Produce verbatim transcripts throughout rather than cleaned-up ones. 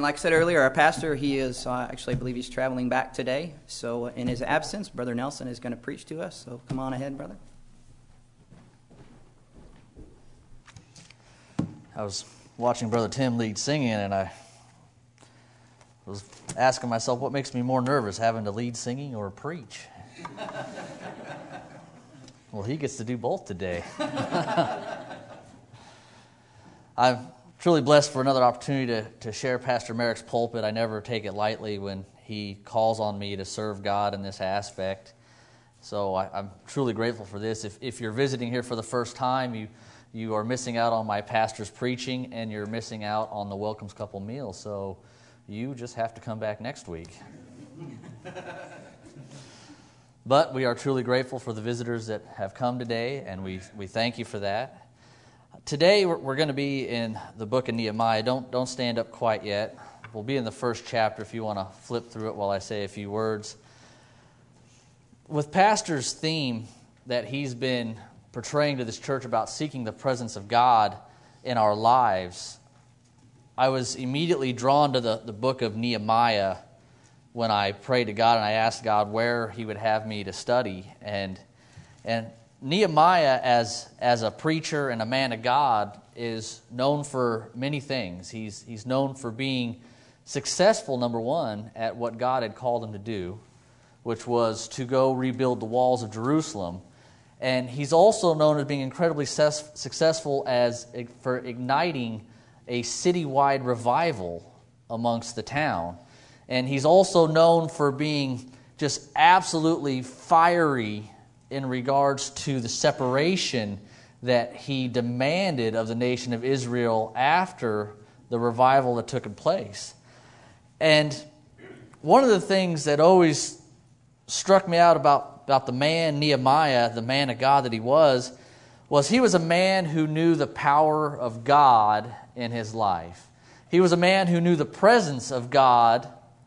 And like I said earlier, our pastor, he is, uh, actually, I believe he's traveling back today. So in his absence, Brother Nelson is going to preach to us. So come on ahead, brother. I was watching Brother Tim lead singing, and I was asking myself, what makes me more nervous, having to lead singing or preach? Well, he gets to do both today. I'm truly blessed for another opportunity to, to share Pastor Merrick's pulpit. I never take it lightly when he calls on me to serve God in this aspect. So I, I'm truly grateful for this. If, if you're visiting here for the first time, you You are missing out on my pastor's preaching, and you're missing out on the Welcomes Couple meal. So you just have to come back next week. But we are truly grateful for the visitors that have come today, and we, we thank you for that. Today we're, we're going to be in the book of Nehemiah. Don't, don't stand up quite yet. We'll be in the first chapter if you want to flip through it while I say a few words. With Pastor's theme that he's been portraying to this church about seeking the presence of God in our lives, I was immediately drawn to the, the book of Nehemiah when I prayed to God and I asked God where He would have me to study. And and Nehemiah, as as a preacher and a man of God, is known for many things. He's he's known for being successful, number one, at what God had called him to do, which was to go rebuild the walls of Jerusalem. And he's also known as being incredibly successful as for igniting a citywide revival amongst the town. And he's also known for being just absolutely fiery in regards to the separation that he demanded of the nation of Israel after the revival that took place. And one of the things that always struck me out about about the man Nehemiah, the man of God that he was, was he was a man who knew the power of God in his life. He was a man who knew the presence of God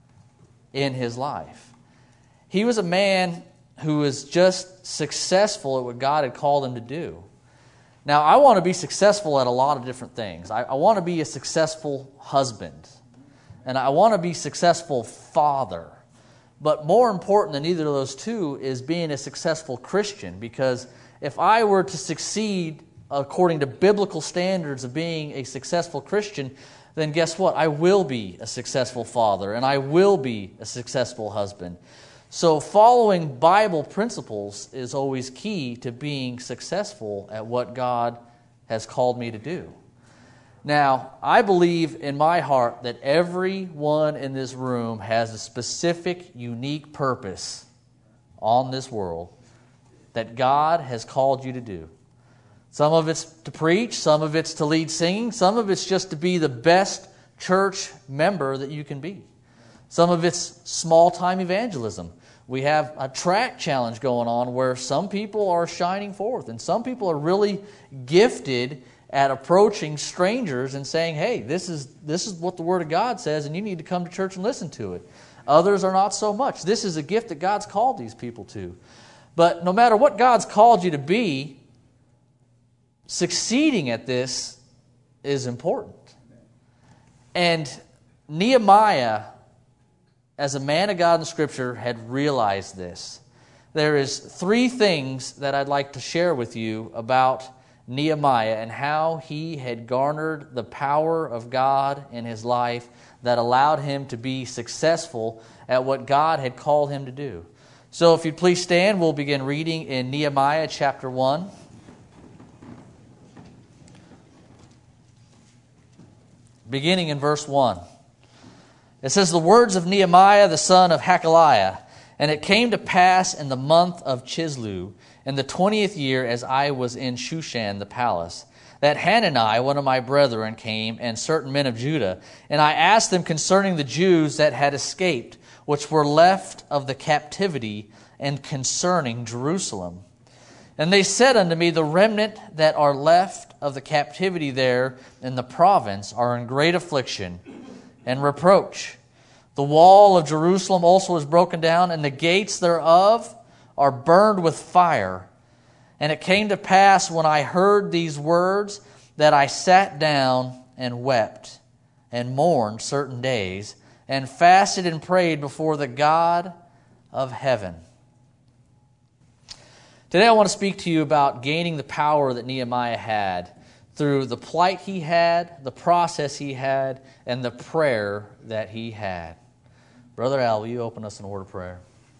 in his life. He was a man who was just successful at what God had called him to do. Now, I want to be successful at a lot of different things. I, I want to be a successful husband, and I want to be a successful father. But more important than either of those two is being a successful Christian, because if I were to succeed according to biblical standards of being a successful Christian, then guess what? I will be a successful father, and I will be a successful husband. So following Bible principles is always key to being successful at what God has called me to do. Now, I believe in my heart that everyone in this room has a specific, unique purpose on this world that God has called you to do. Some of it's to preach, some of it's to lead singing, some of it's just to be the best church member that you can be. Some of it's small-time evangelism. We have a track challenge going on where some people are shining forth, and some people are really gifted at approaching strangers and saying, hey, this is this is what the Word of God says, and you need to come to church and listen to it. Others are not so much. This is a gift that God's called these people to. But no matter what God's called you to be, succeeding at this is important. And Nehemiah, as a man of God in Scripture, had realized this. There is three things that I'd like to share with you about Nehemiah and how he had garnered the power of God in his life that allowed him to be successful at what God had called him to do. So if you'd please stand, we'll begin reading in Nehemiah chapter one. Beginning in verse one. It says, "The words of Nehemiah the son of Hakaliah, and it came to pass in the month of Chislev, in the twentieth year, as I was in Shushan the palace, that Hanani, one of my brethren, came, and certain men of Judah. And I asked them concerning the Jews that had escaped, which were left of the captivity, and concerning Jerusalem. And they said unto me, the remnant that are left of the captivity there in the province are in great affliction and reproach. The wall of Jerusalem also is broken down, and the gates thereof are burned with fire. And it came to pass when I heard these words that I sat down and wept and mourned certain days, and fasted and prayed before the God of heaven. Today I want to speak to you about gaining the power that Nehemiah had through the plight he had, the process he had, and the prayer that he had. Brother Al, will you open us in a word of prayer?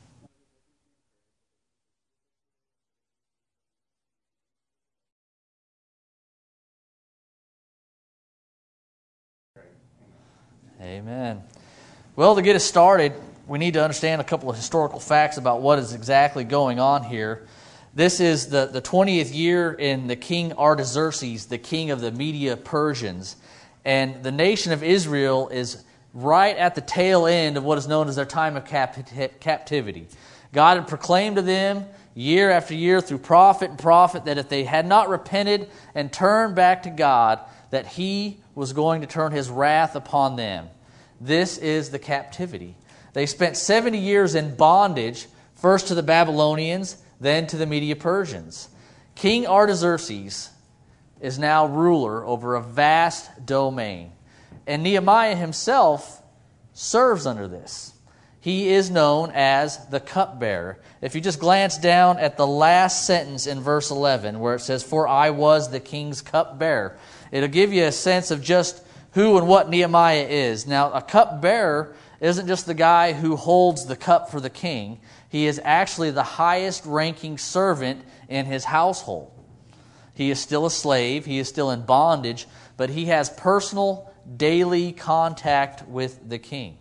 Amen. Well, to get us started, we need to understand a couple of historical facts about what is exactly going on here. This is the, the twentieth year in the king Artaxerxes, the king of the Media Persians. And the nation of Israel is right at the tail end of what is known as their time of cap- captivity. God had proclaimed to them year after year through prophet and prophet that if they had not repented and turned back to God, that He was going to turn His wrath upon them. This is the captivity. They spent seventy years in bondage, first to the Babylonians, then to the Media Persians. King Artaxerxes is now ruler over a vast domain. And Nehemiah himself serves under this. He is known as the cupbearer. If you just glance down at the last sentence in verse eleven, where it says, "For I was the king's cupbearer," it'll give you a sense of just who and what Nehemiah is. Now, a cupbearer isn't just the guy who holds the cup for the king. He is actually the highest ranking servant in his household. He is still a slave. He is still in bondage, but he has personal, daily contact with the king.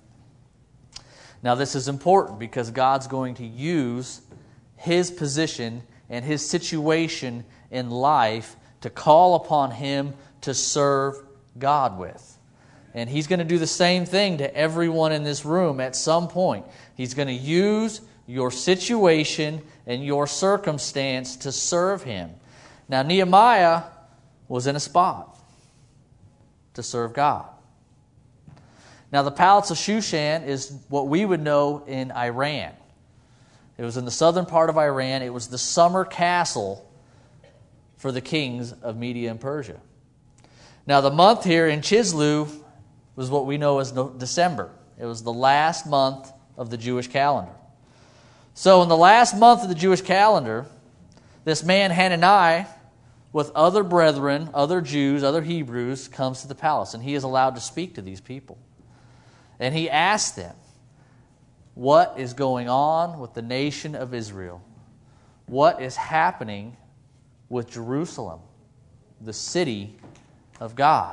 Now, this is important because God's going to use his position and his situation in life to call upon him to serve God with. And he's going to do the same thing to everyone in this room at some point. He's going to use your situation and your circumstance to serve him. Now, Nehemiah was in a spot to serve God. Now, the Palace of Shushan is what we would know in Iran. It was in the southern part of Iran. It was the summer castle for the kings of Media and Persia. Now, the month here in Chislev was what we know as December. It was the last month of the Jewish calendar. So in the last month of the Jewish calendar, this man Hanani, with other brethren, other Jews, other Hebrews, comes to the palace, and he is allowed to speak to these people. And he asks them, what is going on with the nation of Israel? What is happening with Jerusalem, the city of God?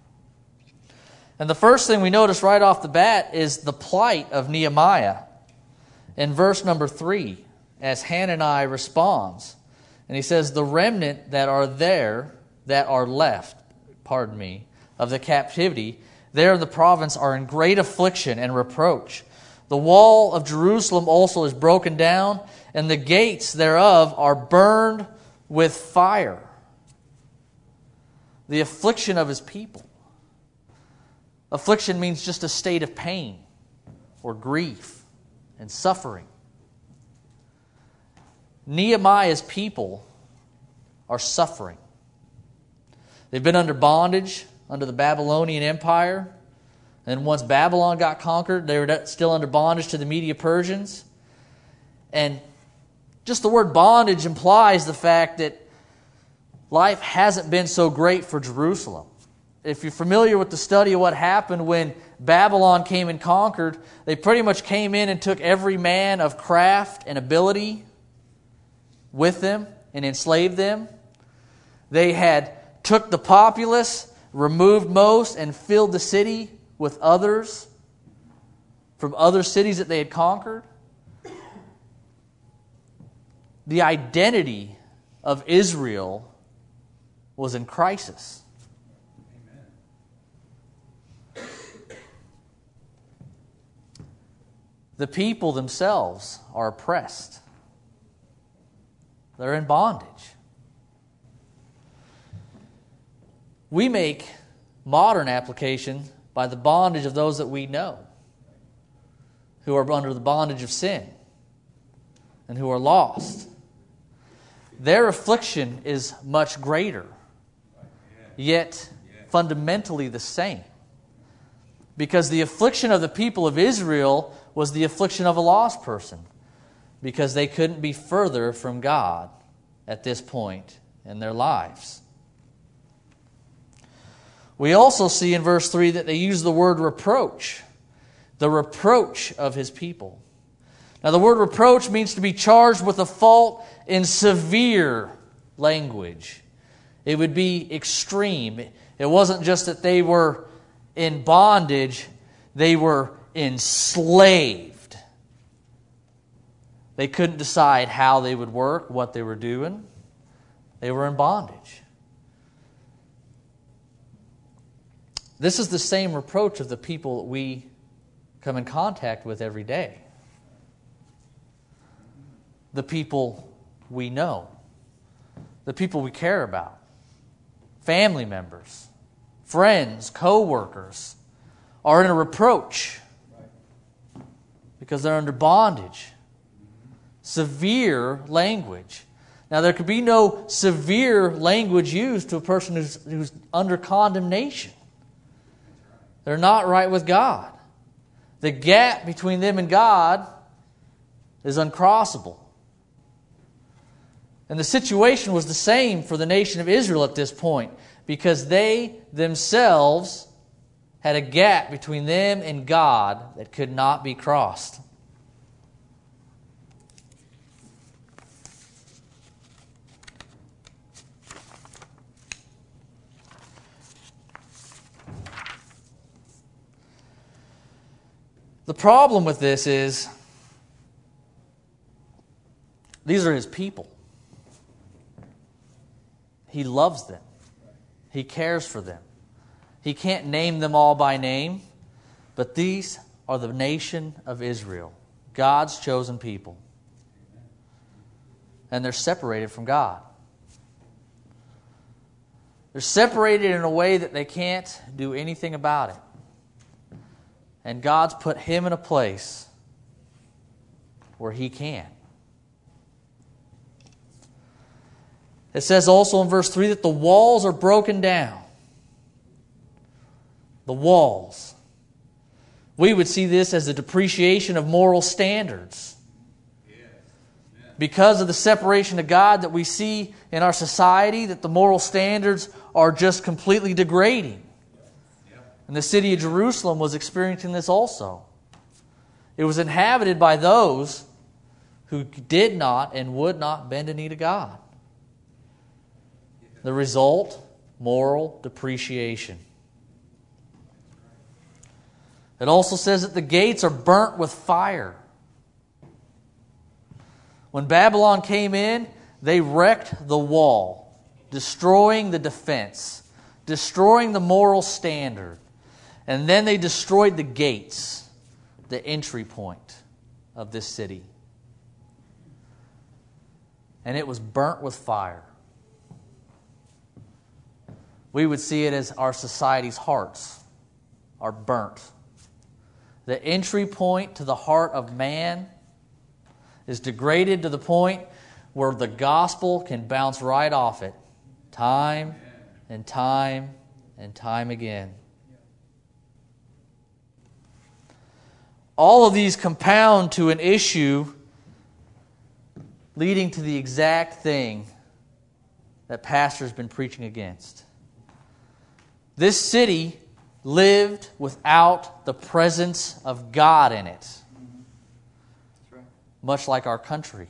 And the first thing we notice right off the bat is the plight of Nehemiah. In verse number three, as Hanani responds, and he says, the remnant that are there, that are left, pardon me, of the captivity, there in the province are in great affliction and reproach. The wall of Jerusalem also is broken down, and the gates thereof are burned with fire. The affliction of his people. Affliction means just a state of pain or grief and suffering. Nehemiah's people are suffering. They've been under bondage under the Babylonian Empire. And once Babylon got conquered, they were still under bondage to the Media Persians. And just the word bondage implies the fact that life hasn't been so great for Jerusalem. If you're familiar with the study of what happened when Babylon came and conquered, they pretty much came in and took every man of craft and ability with them and enslaved them. They had took the populace, removed most, and filled the city with others from other cities that they had conquered. The identity of Israel was in crisis. The people themselves are oppressed. They're in bondage. We make modern application by the bondage of those that we know, who are under the bondage of sin and who are lost. Their affliction is much greater, yet fundamentally the same. because the affliction of the people of Israel was the affliction of a lost person, because they couldn't be further from God at this point in their lives. We also see in verse three that they use the word reproach, the reproach of His people. Now, the word reproach means to be charged with a fault in severe language. It would be extreme. It wasn't just that they were in bondage, they were enslaved. They couldn't decide how they would work, what they were doing. They were in bondage. This is the same reproach of the people that we come in contact with every day. The people we know. The people we care about. Family members, friends, co-workers are in a reproach because they're under bondage. Severe language. Now, there could be no severe language used to a person who's, who's under condemnation. They're not right with God. The gap between them and God is uncrossable. And the situation was the same for the nation of Israel at this point, because they themselves had a gap between them and God that could not be crossed. The problem with this is, these are His people. He loves them. He cares for them. He can't name them all by name, but these are the nation of Israel, God's chosen people. And they're separated from God. They're separated in a way that they can't do anything about it. And God's put Him in a place where He can. It says also in verse three that the walls are broken down. The walls. We would see this as a depreciation of moral standards. Because of the separation of God that we see in our society, that the moral standards are just completely degrading. And the city of Jerusalem was experiencing this also. It was inhabited by those who did not and would not bend a knee to God. The result, moral depreciation. It also says that the gates are burnt with fire. When Babylon came in, they wrecked the wall, destroying the defense, destroying the moral standard. And then they destroyed the gates, the entry point of this city. And it was burnt with fire. We would see it as our society's hearts are burnt. The entry point to the heart of man is degraded to the point where the gospel can bounce right off it, time and time and time again. All of these compound to an issue leading to the exact thing that Pastor's been preaching against. This city lived without the presence of God in it. That's right. Much like our country.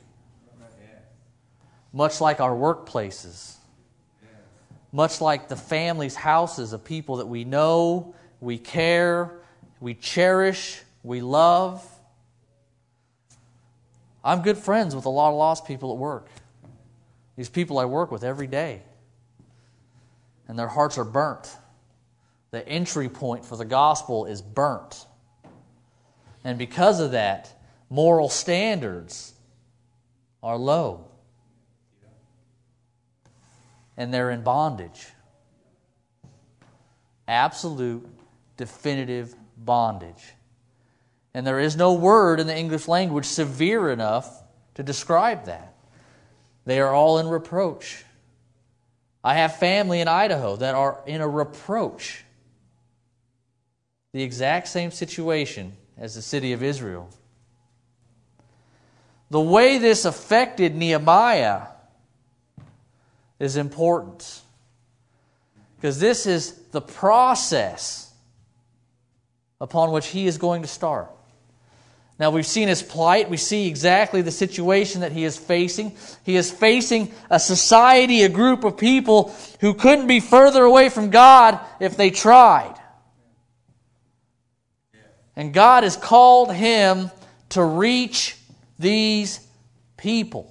Much like our workplaces. Much like the families, houses of people that we know, we care, we cherish, we love. I'm good friends with a lot of lost people at work. These people I work with every day. And their hearts are burnt. The entry point for the gospel is burnt. And because of that, moral standards are low. And they're in bondage. Absolute, definitive bondage. And there is no word in the English language severe enough to describe that. They are all in reproach. I have family in Idaho that are in a reproach. the exact same situation as the city of Israel. The way this affected Nehemiah is important, because this is the process upon which he is going to start. Now, we've seen his plight. We see exactly the situation that he is facing. He is facing a society, a group of people who couldn't be further away from God if they tried. And God has called him to reach these people.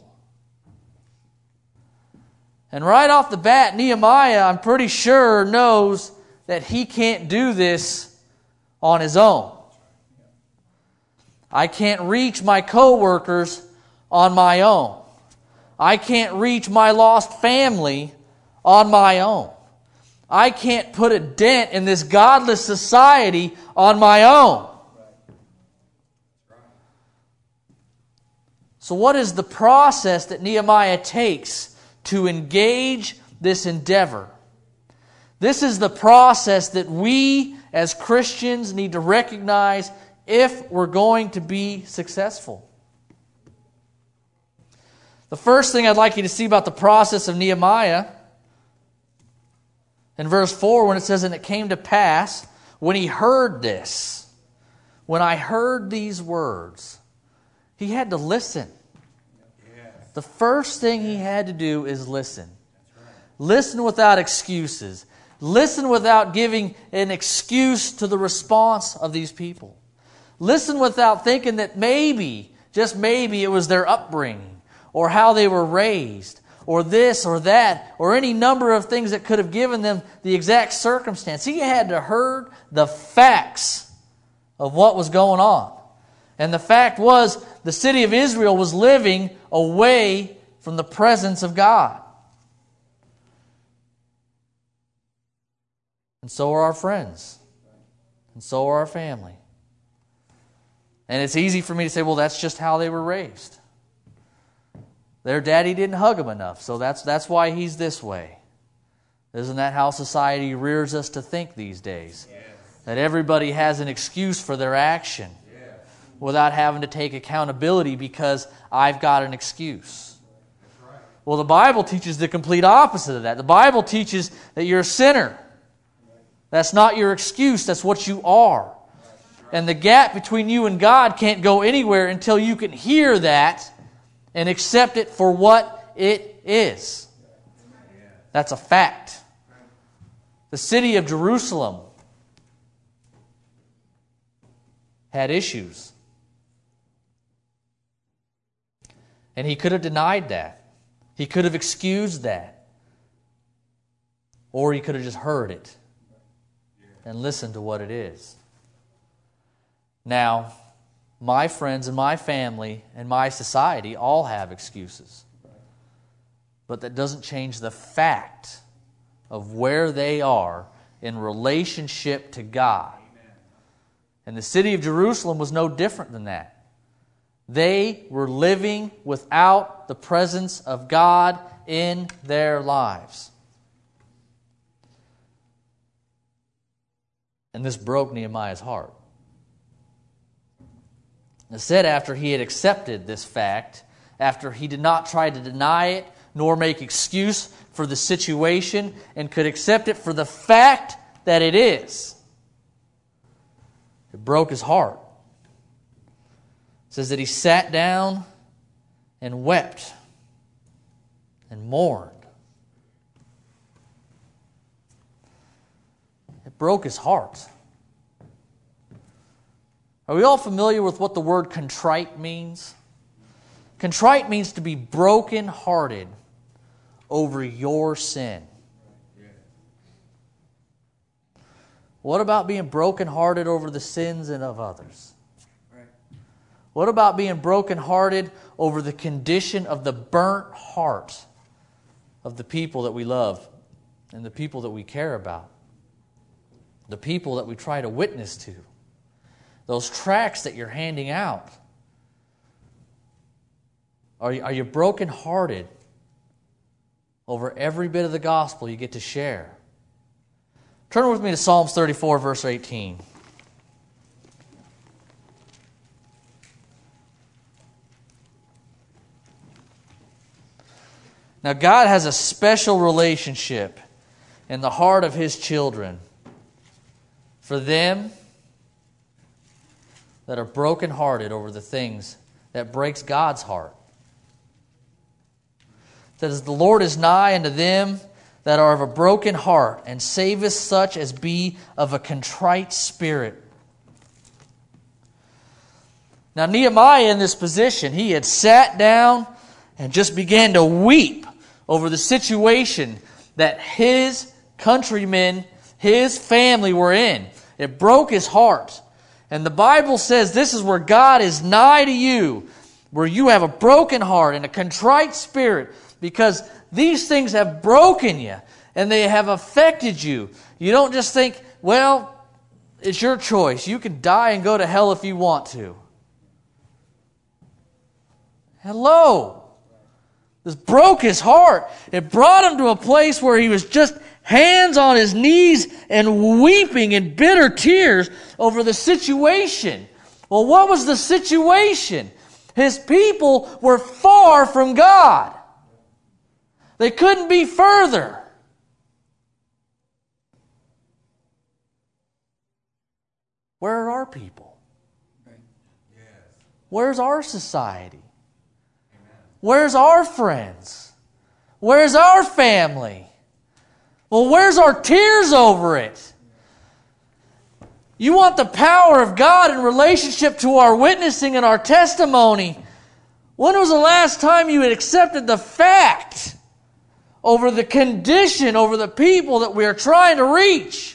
And right off the bat, Nehemiah, I'm pretty sure, knows that he can't do this on his own. I can't reach my co-workers on my own. I can't reach my lost family on my own. I can't put a dent in this godless society on my own. So what is the process that Nehemiah takes to engage this endeavor? This is the process that we as Christians need to recognize if we're going to be successful. The first thing I'd like you to see about the process of Nehemiah, in verse four, when it says, "And it came to pass, when he heard this," when I heard these words, he had to listen. The first thing he had to do is listen. Listen without excuses. Listen without giving an excuse to the response of these people. Listen without thinking that maybe, just maybe, it was their upbringing, or how they were raised, or this or that, or any number of things that could have given them the exact circumstance. He had to heard the facts of what was going on. And the fact was, the city of Israel was living away from the presence of God. And so are our friends. And so are our family. And it's easy for me to say, well, that's just how they were raised. Their daddy didn't hug them enough, so that's, that's why he's this way. Isn't that how society rears us to think these days? Yes. That everybody has an excuse for their action. Without having to take accountability because I've got an excuse. Well, the Bible teaches the complete opposite of that. The Bible teaches that you're a sinner. That's not your excuse. That's what you are. And the gap between you and God can't go anywhere until you can hear that and accept it for what it is. That's a fact. The city of Jerusalem had issues. And he could have denied that. He could have excused that. Or he could have just heard it and listened to what it is. Now, my friends and my family and my society all have excuses. But that doesn't change the fact of where they are in relationship to God. And the city of Jerusalem was no different than that. They were living without the presence of God in their lives. And this broke Nehemiah's heart. It said after he had accepted this fact, after he did not try to deny it, nor make excuse for the situation, and could accept it for the fact that it is, it broke his heart. It says that he sat down and wept and mourned. It broke his heart. Are we all familiar with what the word contrite means? Contrite means to be broken-hearted over your sin. What about being broken-hearted over the sins and of others? What about being brokenhearted over the condition of the burnt heart of the people that we love and the people that we care about? The people that we try to witness to? Those tracts that you're handing out? Are you, are you brokenhearted over every bit of the gospel you get to share? Turn with me to Psalms thirty-four, verse eighteen. Now, God has a special relationship in the heart of His children for them that are brokenhearted over the things that breaks God's heart. It says, the Lord is nigh unto them that are of a broken heart, and saveth such as be of a contrite spirit. Now, Nehemiah in this position, he had sat down and just began to weep over the situation that his countrymen, his family were in. It broke his heart. And the Bible says this is where God is nigh to you, where you have a broken heart and a contrite spirit, because these things have broken you and they have affected you. You don't just think, well, it's your choice. You can die and go to hell if you want to. Hello. This broke his heart. It brought him to a place where he was just hands on his knees and weeping in bitter tears over the situation. Well, what was the situation? His people were far from God. They couldn't be further. Where are our people? Where's our society? Where's our friends? Where's our family? Well, where's our tears over it? You want the power of God in relationship to our witnessing and our testimony. When was the last time you had accepted the fact over the condition, over the people that we are trying to reach?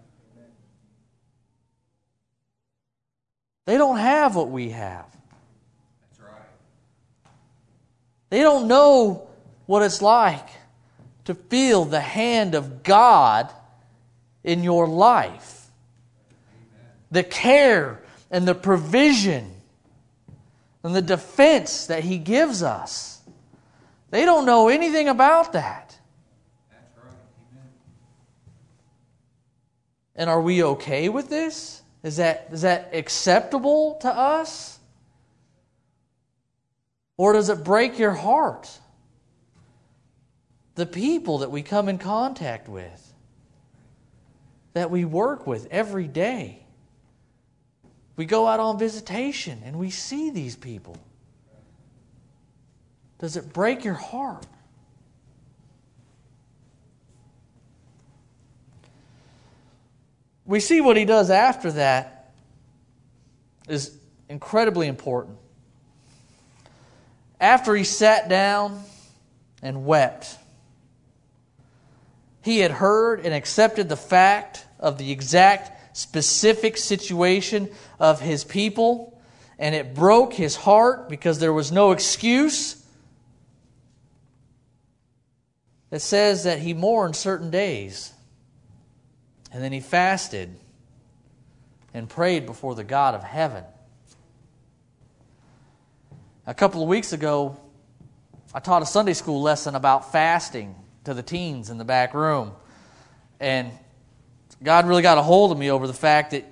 They don't have what we have. That's right. They don't know what it's like to feel the hand of God in your life. Amen. The care and the provision and the defense that He gives us. They don't know anything about that. That's right. Amen. And are we okay with this? Is that, is that acceptable to us? Or does it break your heart? The people that we come in contact with, that we work with every day. We go out on visitation and we see these people. Does it break your heart? We see what he does after that is incredibly important. After he sat down and wept, he had heard and accepted the fact of the exact specific situation of his people, and it broke his heart because there was no excuse. It says that he mourned certain days. And then he fasted and prayed before the God of heaven. A couple of weeks ago, I taught a Sunday school lesson about fasting to the teens in the back room. And God really got a hold of me over the fact that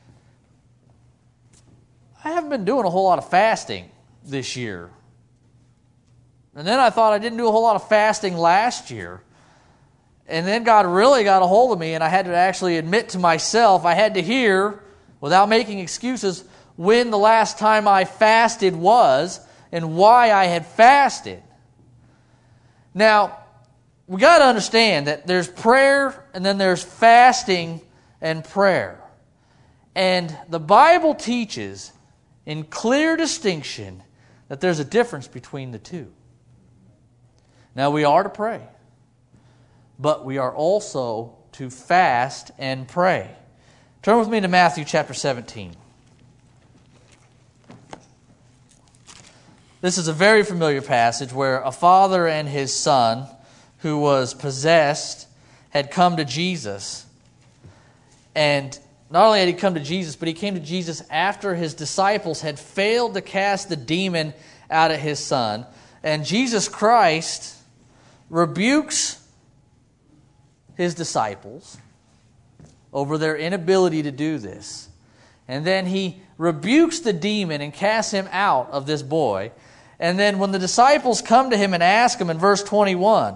I haven't been doing a whole lot of fasting this year. And then I thought I didn't do a whole lot of fasting last year. And then God really got a hold of me, and I had to actually admit to myself, I had to hear, without making excuses, when the last time I fasted was and why I had fasted. Now, we got to understand that there's prayer and then there's fasting and prayer. And the Bible teaches in clear distinction that there's a difference between the two. Now, we are to pray, but we are also to fast and pray. Turn with me to Matthew chapter seventeen. This is a very familiar passage where a father and his son, who was possessed, had come to Jesus. And not only had he come to Jesus, but he came to Jesus after his disciples had failed to cast the demon out of his son. And Jesus Christ rebukes his disciples over their inability to do this. And then he rebukes the demon and casts him out of this boy. And then when the disciples come to him and ask him in verse twenty-one,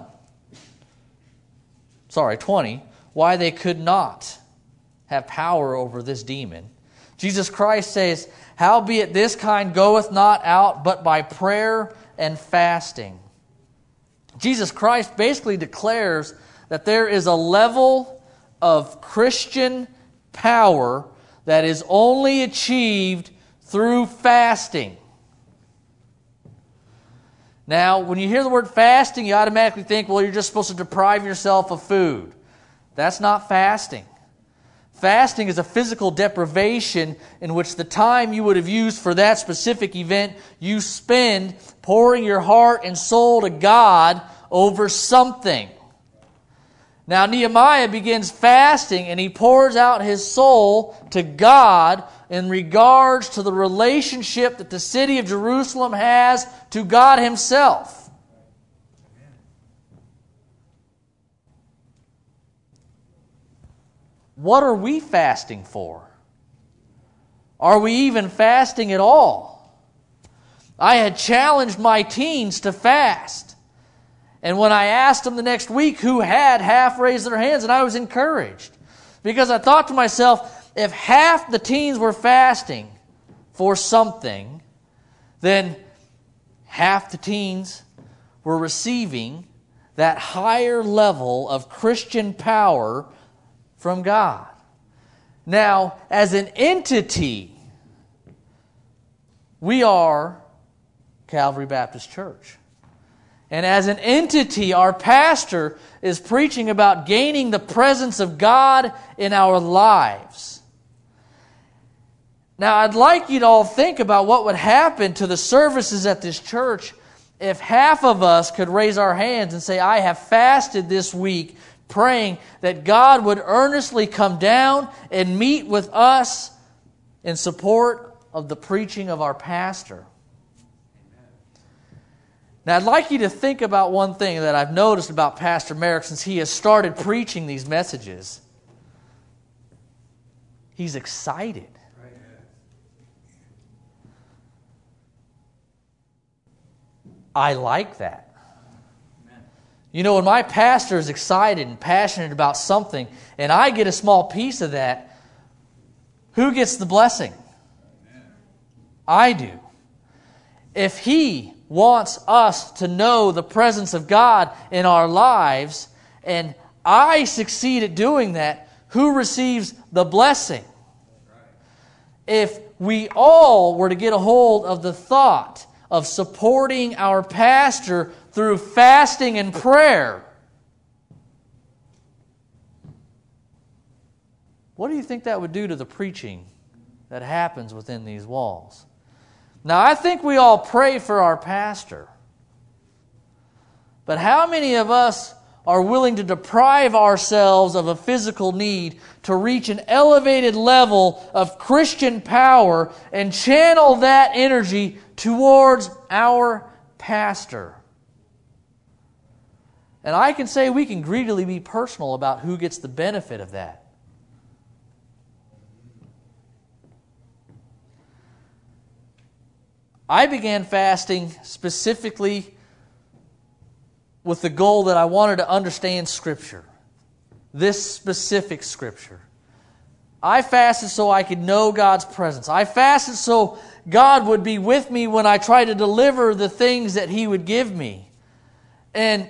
sorry, twenty, why they could not have power over this demon, Jesus Christ says, howbeit this kind goeth not out but by prayer and fasting. Jesus Christ basically declares that there is a level of Christian power that is only achieved through fasting. Now, when you hear the word fasting, you automatically think, well, you're just supposed to deprive yourself of food. That's not fasting. Fasting is a physical deprivation in which the time you would have used for that specific event, you spend pouring your heart and soul to God over something. Now, Nehemiah begins fasting and he pours out his soul to God in regards to the relationship that the city of Jerusalem has to God Himself. What are we fasting for? Are we even fasting at all? I had challenged my teens to fast. And when I asked them the next week who had, half raised their hands, and I was encouraged. Because I thought to myself, if half the teens were fasting for something, then half the teens were receiving that higher level of Christian power from God. Now, as an entity, we are Calvary Baptist Church. And as an entity, our pastor is preaching about gaining the presence of God in our lives. Now, I'd like you to all think about what would happen to the services at this church if half of us could raise our hands and say, I have fasted this week, praying that God would earnestly come down and meet with us in support of the preaching of our pastor. Now, I'd like you to think about one thing that I've noticed about Pastor Merrick since he has started preaching these messages. He's excited. I like that. You know, when my pastor is excited and passionate about something, and I get a small piece of that, who gets the blessing? I do. If he wants us to know the presence of God in our lives, and I succeed at doing that, who receives the blessing? If we all were to get a hold of the thought of supporting our pastor through fasting and prayer, what do you think that would do to the preaching that happens within these walls? Now, I think we all pray for our pastor. But how many of us are willing to deprive ourselves of a physical need to reach an elevated level of Christian power and channel that energy towards our pastor? And I can say we can greedily be personal about who gets the benefit of that. I began fasting specifically with the goal that I wanted to understand Scripture. This specific Scripture. I fasted so I could know God's presence. I fasted so God would be with me when I try to deliver the things that He would give me. And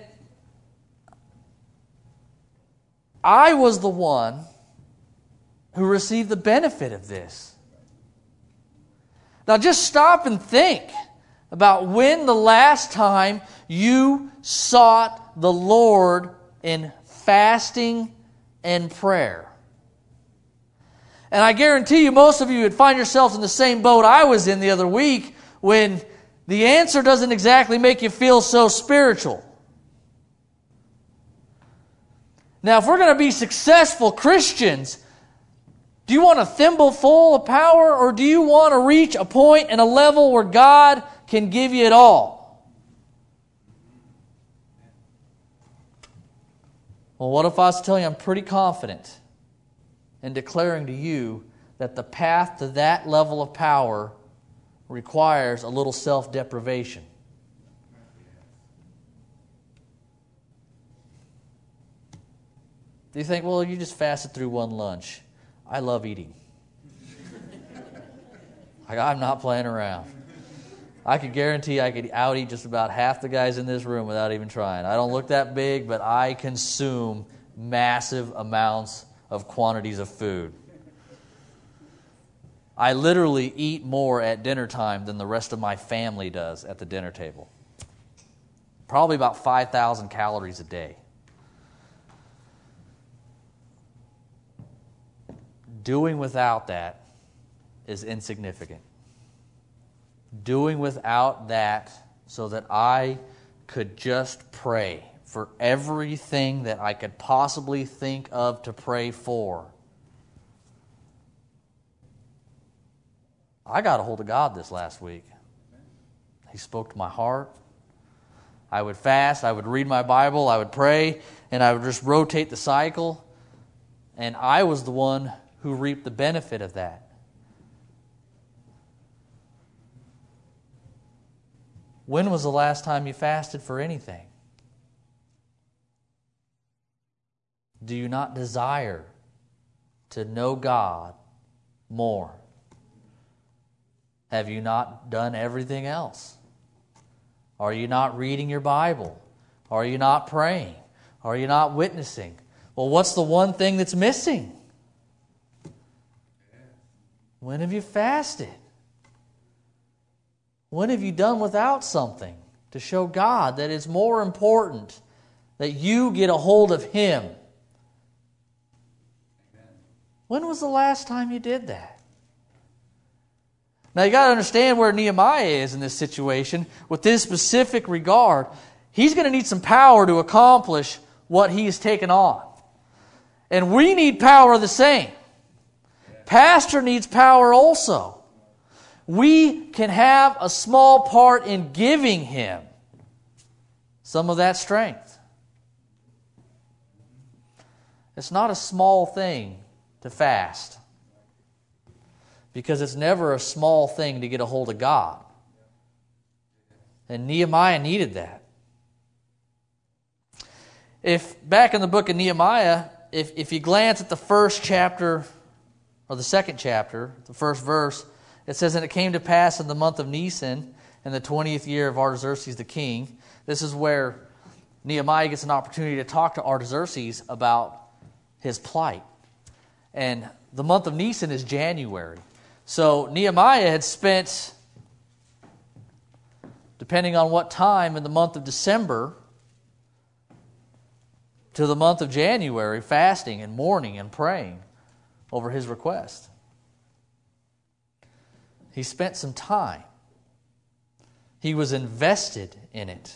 I was the one who received the benefit of this. Now just stop and think about when the last time you sought the Lord in fasting and prayer. And I guarantee you most of you would find yourselves in the same boat I was in the other week when the answer doesn't exactly make you feel so spiritual. Now, if we're going to be successful Christians, do you want a thimble full of power, or do you want to reach a point and a level where God can give you it all? Well, what if I was to tell you I'm pretty confident in declaring to you that the path to that level of power requires a little self-deprivation? You think, well, you just fasted through one lunch. I love eating. Like, I'm not playing around. I could guarantee I could out-eat just about half the guys in this room without even trying. I don't look that big, but I consume massive amounts of quantities of food. I literally eat more at dinner time than the rest of my family does at the dinner table. Probably about five thousand calories a day. Doing without that is insignificant. Doing without that so that I could just pray for everything that I could possibly think of to pray for. I got a hold of God this last week. He spoke to my heart. I would fast, I would read my Bible, I would pray, and I would just rotate the cycle. And I was the one who reaped the benefit of that. When was the last time you fasted for anything? Do you not desire to know God more? Have you not done everything else? Are you not reading your Bible? Are you not praying? Are you not witnessing? Well, what's the one thing that's missing? When have you fasted? When have you done without something to show God that it's more important that you get a hold of Him? When was the last time you did that? Now you got to understand where Nehemiah is in this situation with this specific regard. He's going to need some power to accomplish what he has taken on. And we need power the same. Pastor needs power also. We can have a small part in giving him some of that strength. It's not a small thing to fast, because it's never a small thing to get a hold of God. And Nehemiah needed that. If back in the book of Nehemiah, if, if you glance at the first chapter, or the second chapter, the first verse, it says, "And it came to pass in the month of Nisan, in the twentieth year of Artaxerxes the king." This is where Nehemiah gets an opportunity to talk to Artaxerxes about his plight. And the month of Nisan is January. So Nehemiah had spent, depending on what time in the month of December to the month of January, fasting and mourning and praying over his request. He spent some time. He was invested in it.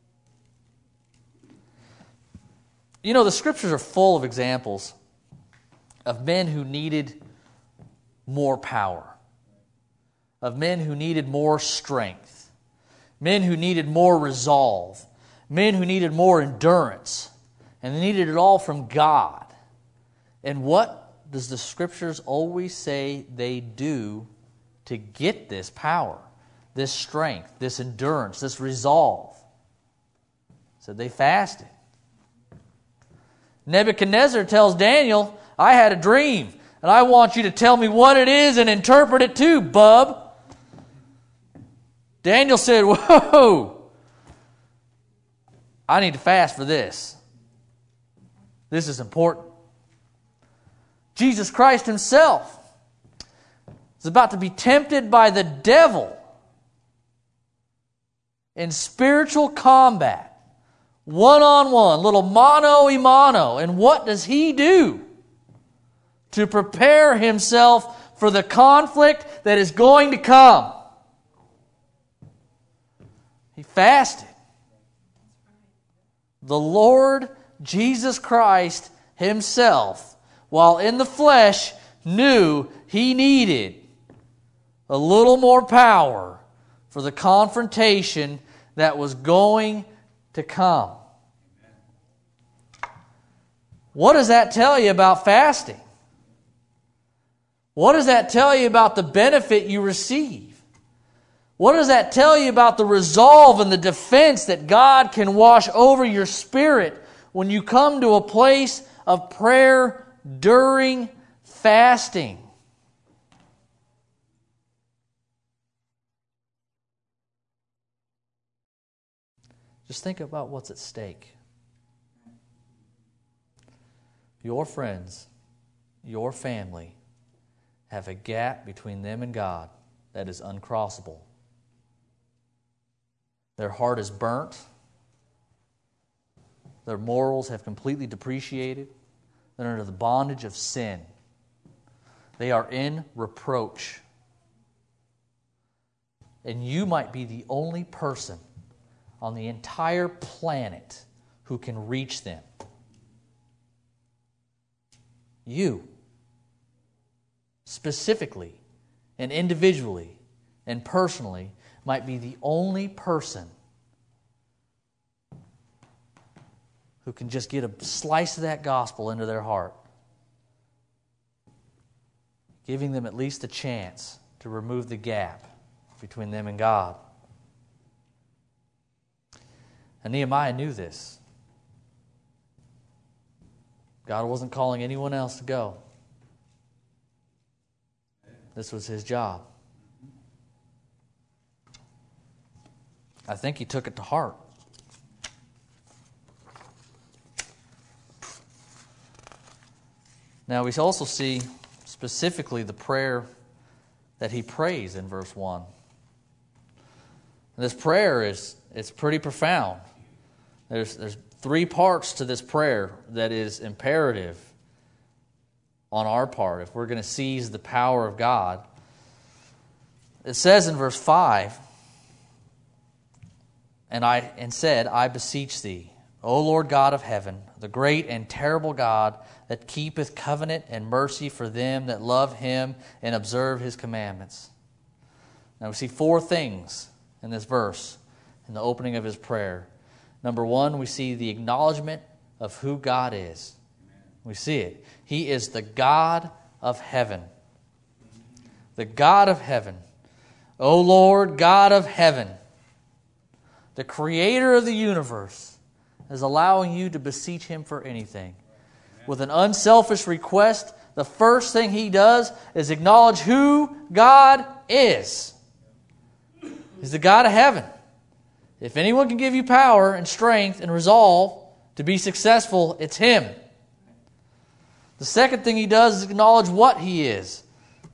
You know, the Scriptures are full of examples of men who needed more power, of men who needed more strength, men who needed more resolve, men who needed more endurance, and they needed it all from God. And what does the Scriptures always say they do to get this power, this strength, this endurance, this resolve? So they fasted. Nebuchadnezzar tells Daniel, "I had a dream, and I want you to tell me what it is and interpret it too, bub." Daniel said, "Whoa, I need to fast for this. This is important." Jesus Christ himself is about to be tempted by the devil in spiritual combat, one-on-one, little mano a mano. And what does he do to prepare himself for the conflict that is going to come? He fasted. The Lord Jesus Christ himself, while in the flesh, knew he needed a little more power for the confrontation that was going to come. What does that tell you about fasting? What does that tell you about the benefit you receive? What does that tell you about the resolve and the defense that God can wash over your spirit when you come to a place of prayer during fasting. Just think about what's at stake. Your friends, your family, have a gap between them and God that is uncrossable. Their heart is burnt. Their morals have completely depreciated. They're under the bondage of sin. They are in reproach. And you might be the only person on the entire planet who can reach them. You, specifically and individually and personally, might be the only person who can just get a slice of that gospel into their heart, giving them at least a chance to remove the gap between them and God. And Nehemiah knew this. God wasn't calling anyone else to go. This was his job. I think he took it to heart. Now we also see specifically the prayer that he prays in verse one. And this prayer is it's pretty profound. There's there's three parts to this prayer that is imperative on our part if we're going to seize the power of God. It says in verse five, and I and said, I beseech thee, O Lord God of heaven, the great and terrible God that keepeth covenant and mercy for them that love him and observe his commandments. Now we see four things in this verse in the opening of his prayer. Number one, we see the acknowledgement of who God is. We see it. He is the God of heaven. The God of heaven. O Lord, God of heaven, the creator of the universe, is allowing you to beseech him for anything. With an unselfish request, the first thing he does is acknowledge who God is. He's the God of heaven. If anyone can give you power and strength and resolve to be successful, it's him. The second thing he does is acknowledge what he is.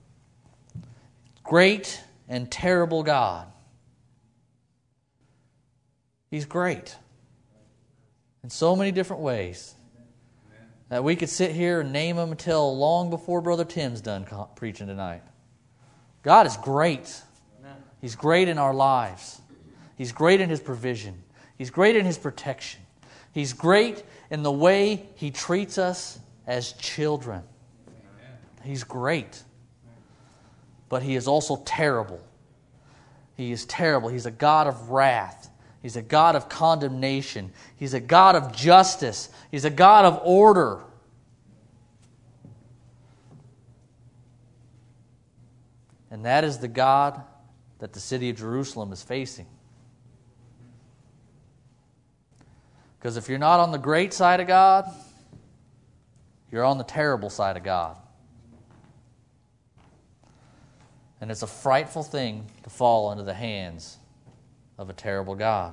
Great and terrible God. He's great in so many different ways that we could sit here and name them until long before Brother Tim's done preaching tonight. God is great. He's great in our lives. He's great in his provision. He's great in his protection. He's great in the way he treats us as children. He's great. But he is also terrible. He is terrible. He's a God of wrath. He's a God of condemnation. He's a God of justice. He's a God of order. And that is the God that the city of Jerusalem is facing. Because if you're not on the great side of God, you're on the terrible side of God. And it's a frightful thing to fall into the hands of a terrible God.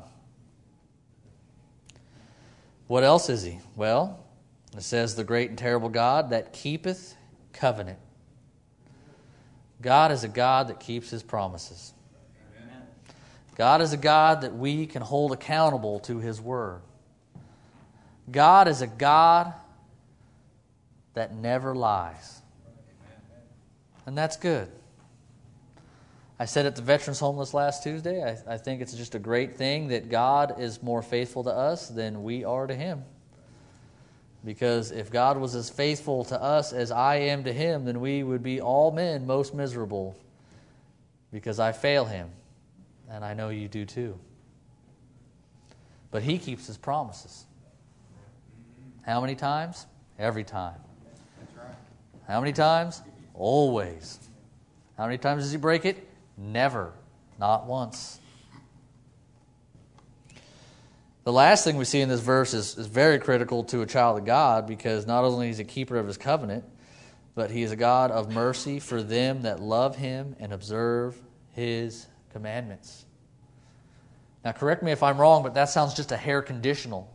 What else is he? Well, it says the great and terrible God that keepeth covenant. God is a God that keeps his promises. Amen. God is a God that we can hold accountable to his word. God is a God that never lies. And that's good. I said at the Veterans Home this last Tuesday, I, I think it's just a great thing that God is more faithful to us than we are to him. Because if God was as faithful to us as I am to him, then we would be all men most miserable. Because I fail him. And I know you do too. But he keeps his promises. How many times? Every time. That's right. How many times? Always. How many times does he break it? Never. Not once. The last thing we see in this verse is, is very critical to a child of God, because not only is he a keeper of his covenant, but he is a God of mercy for them that love him and observe his commandments. Now, correct me if I'm wrong, but that sounds just a hair conditional.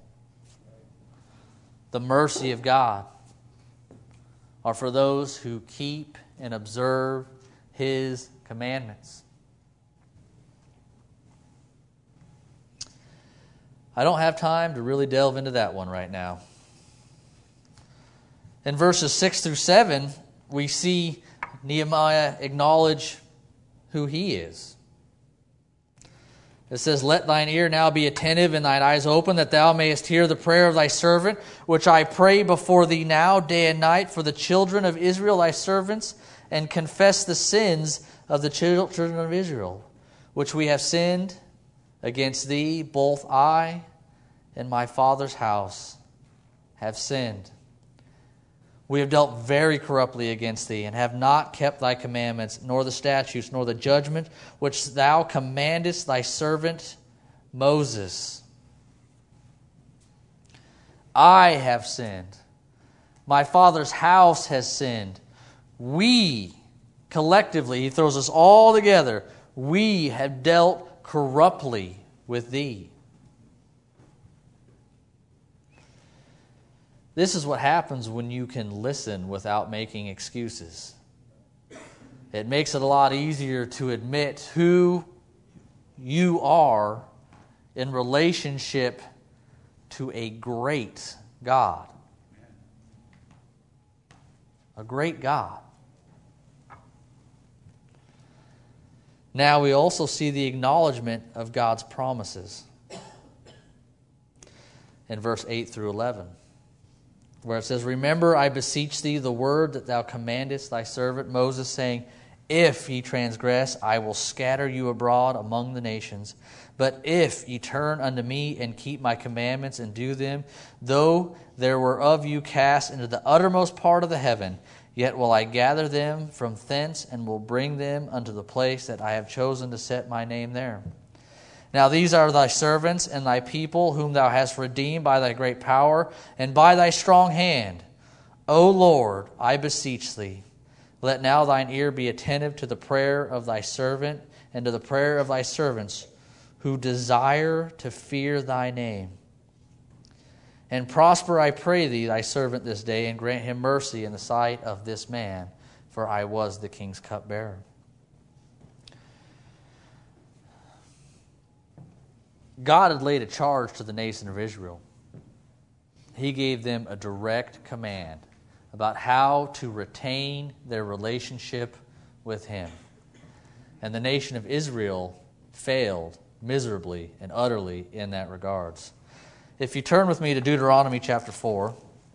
The mercy of God are for those who keep and observe his commandments. I don't have time to really delve into that one right now. In verses six through seven, we see Nehemiah acknowledge who he is. It says, "Let thine ear now be attentive and thine eyes open, that thou mayest hear the prayer of thy servant, which I pray before thee now, day and night, for the children of Israel thy servants, and confess the sins of the children of Israel, which we have sinned against thee, both I and my father's house have sinned. We have dealt very corruptly against thee, and have not kept thy commandments, nor the statutes, nor the judgment, which thou commandest thy servant Moses. I have sinned. My father's house has sinned. We, collectively, he throws us all together, we have dealt corruptly with thee." This is what happens when you can listen without making excuses. It makes it a lot easier to admit who you are in relationship to a great God. A great God. Now we also see the acknowledgement of God's promises in verse eight through eleven. Where it says, "Remember, I beseech thee, the word that thou commandest thy servant Moses, saying, If ye transgress, I will scatter you abroad among the nations. But if ye turn unto me and keep my commandments and do them, though there were of you cast into the uttermost part of the heaven, yet will I gather them from thence and will bring them unto the place that I have chosen to set my name there. Now these are thy servants and thy people, whom thou hast redeemed by thy great power and by thy strong hand. O Lord, I beseech thee, let now thine ear be attentive to the prayer of thy servant and to the prayer of thy servants, who desire to fear thy name. And prosper, I pray thee, thy servant this day, and grant him mercy in the sight of this man, for I was the king's cupbearer." God had laid a charge to the nation of Israel. He gave them a direct command about how to retain their relationship with him. And the nation of Israel failed miserably and utterly in that regards. If you turn with me to Deuteronomy chapter four.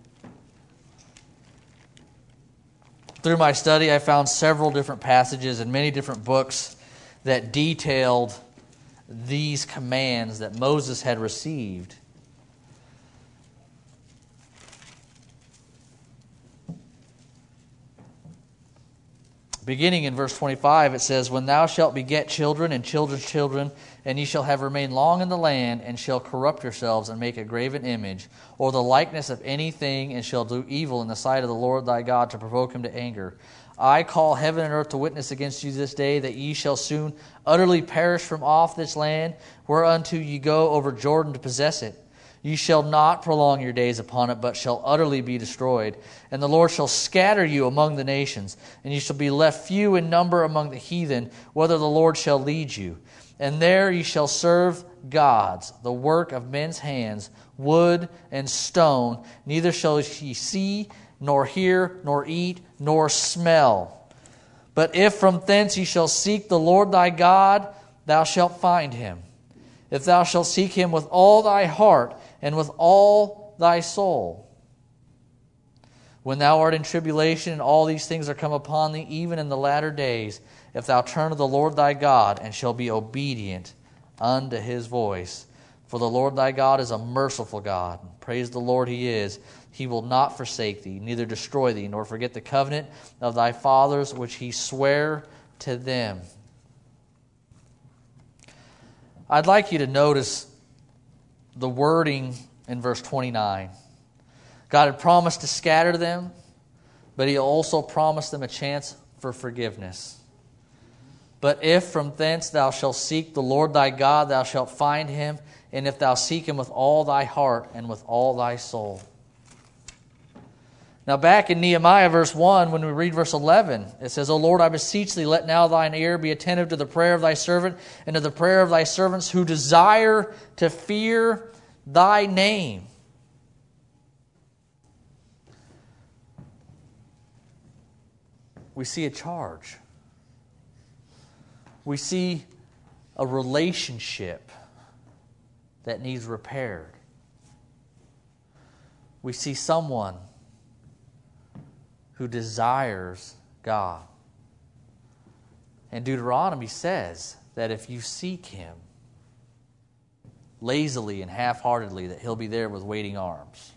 Through my study, I found several different passages in many different books that detailed these commands that Moses had received. Beginning in verse twenty-five, it says, "When thou shalt beget children and children's children, and ye shall have remained long in the land, and shall corrupt yourselves, and make a graven image, or the likeness of anything, and shall do evil in the sight of the Lord thy God, to provoke him to anger, I call heaven and earth to witness against you this day, that ye shall soon utterly perish from off this land, whereunto ye go over Jordan to possess it. Ye shall not prolong your days upon it, but shall utterly be destroyed. And the Lord shall scatter you among the nations, and ye shall be left few in number among the heathen, whither the Lord shall lead you. And there ye shall serve gods, the work of men's hands, wood and stone. Neither shall ye see, nor hear, nor eat, nor smell. But if from thence ye shall seek the Lord thy God, thou shalt find him. If thou shalt seek him with all thy heart and with all thy soul. When thou art in tribulation and all these things are come upon thee, even in the latter days, if thou turn to the Lord thy God and shall be obedient unto his voice. For the Lord thy God is a merciful God. Praise the Lord he is. He will not forsake thee, neither destroy thee, nor forget the covenant of thy fathers, which he sware to them." I'd like you to notice the wording in verse twenty-nine. God had promised to scatter them, but He also promised them a chance for forgiveness. But if from thence thou shalt seek the Lord thy God, thou shalt find Him, and if thou seek Him with all thy heart and with all thy soul. Now back in Nehemiah verse one, when we read verse eleven, it says, O Lord, I beseech thee, let now thine ear be attentive to the prayer of thy servant and to the prayer of thy servants who desire to fear thy name. We see a charge. We see a relationship that needs repaired. We see someone who desires God. And Deuteronomy says that if you seek Him lazily and half-heartedly, that He'll be there with waiting arms.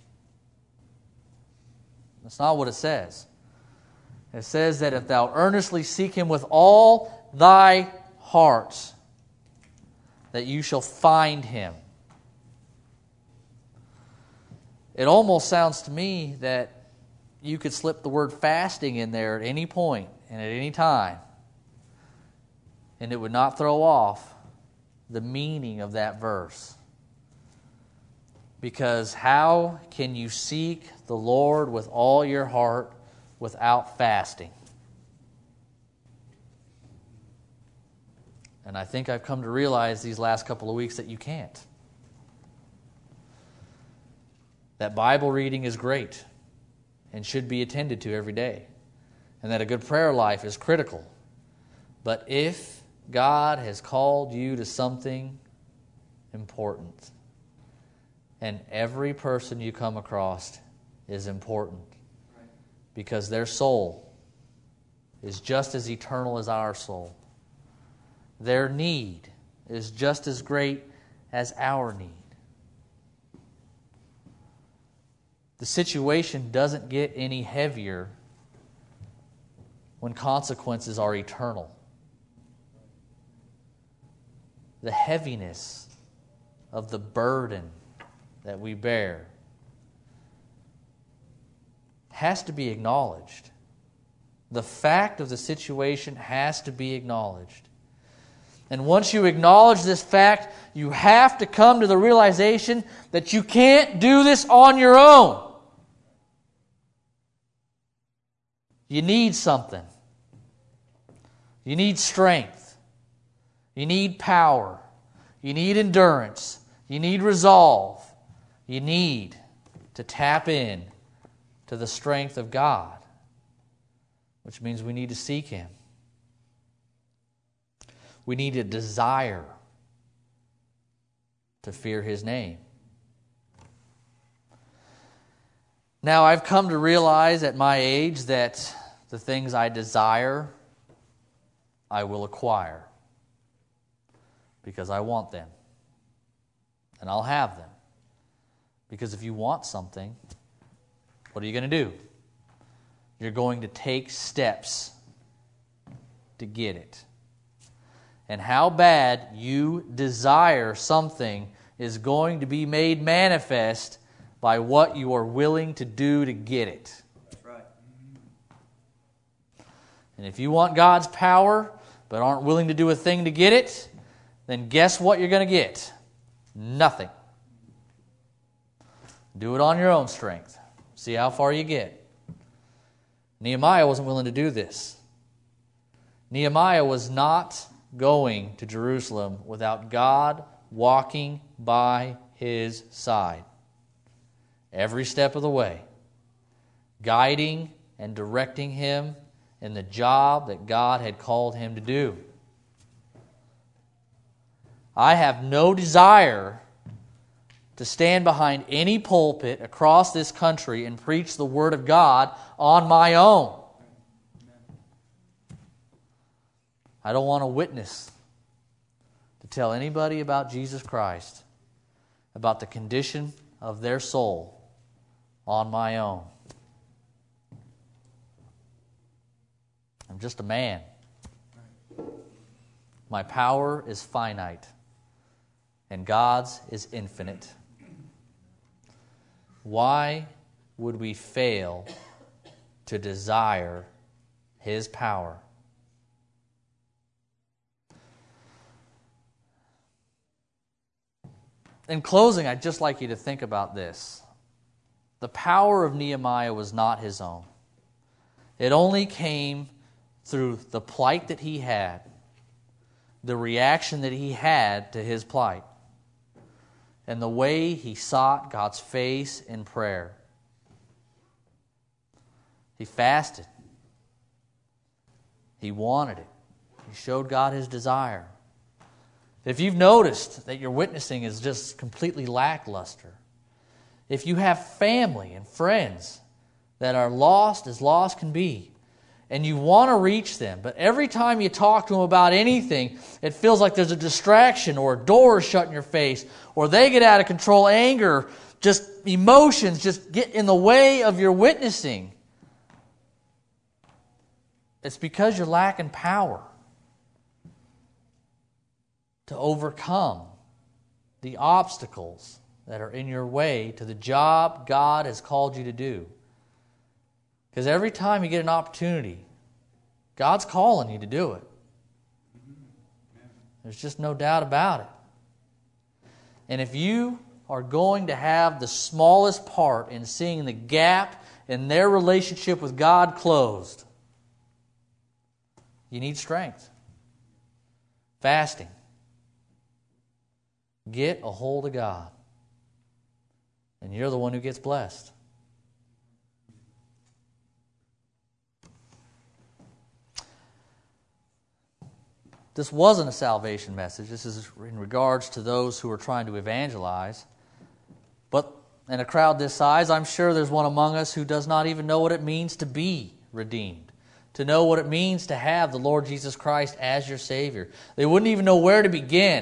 That's not what it says. It says that if thou earnestly seek Him with all thy heart, that you shall find Him. It almost sounds to me that you could slip the word fasting in there at any point and at any time, and it would not throw off the meaning of that verse. Because how can you seek the Lord with all your heart without fasting? And I think I've come to realize these last couple of weeks that you can't. That Bible reading is great and should be attended to every day, and that a good prayer life is critical. But if God has called you to something important, and every person you come across is important, because their soul is just as eternal as our soul. Their need is just as great as our need. The situation doesn't get any heavier when consequences are eternal. The heaviness of the burden that we bear has to be acknowledged. The fact of the situation has to be acknowledged. And once you acknowledge this fact, you have to come to the realization that you can't do this on your own. You need something. You need strength. You need power. You need endurance. You need resolve. You need to tap in to the strength of God, which means we need to seek Him. We need a desire to fear His name. Now, I've come to realize at my age that the things I desire, I will acquire because I want them. And I'll have them. Because if you want something, what are you going to do? You're going to take steps to get it. And how bad you desire something is going to be made manifest by what you are willing to do to get it. That's right. And if you want God's power but aren't willing to do a thing to get it, then guess what you're going to get? Nothing. Do it on your own strength. See how far you get. Nehemiah wasn't willing to do this. Nehemiah was not going to Jerusalem without God walking by his side every step of the way, guiding and directing him in the job that God had called him to do. I have no desire to stand behind any pulpit across this country and preach the Word of God on my own. I don't want to witness to tell anybody about Jesus Christ, about the condition of their soul on my own. I'm just a man. My power is finite. and God's is infinite. Why would we fail to desire His power? In closing, I'd just like you to think about this. The power of Nehemiah was not his own. It only came through the plight that he had, the reaction that he had to his plight, and the way he sought God's face in prayer. He fasted. He wanted it. He showed God his desire. If you've noticed that your witnessing is just completely lackluster, if you have family and friends that are lost as lost can be, and you want to reach them, but every time you talk to them about anything, it feels like there's a distraction or a door shut in your face, or they get out of control, anger, just emotions just get in the way of your witnessing. It's because you're lacking power to overcome the obstacles that are in your way to the job God has called you to do. Because every time you get an opportunity, God's calling you to do it. There's just no doubt about it. And if you are going to have the smallest part in seeing the gap in their relationship with God closed, you need strength. Fasting. Get a hold of God. And you're the one who gets blessed. This wasn't a salvation message. This is in regards to those who are trying to evangelize. But in a crowd this size, I'm sure there's one among us who does not even know what it means to be redeemed, to know what it means to have the Lord Jesus Christ as your Savior. They wouldn't even know where to begin.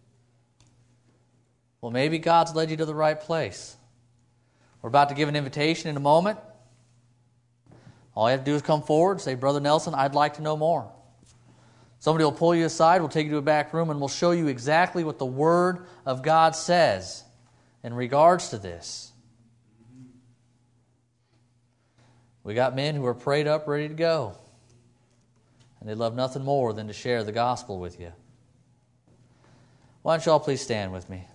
Well, maybe God's led you to the right place. We're about to give an invitation in a moment. All you have to do is come forward and say, Brother Nelson, I'd like to know more. Somebody will pull you aside, we'll take you to a back room, and we'll show you exactly what the Word of God says in regards to this. We got men who are prayed up, ready to go. And they love nothing more than to share the gospel with you. Why don't you all please stand with me?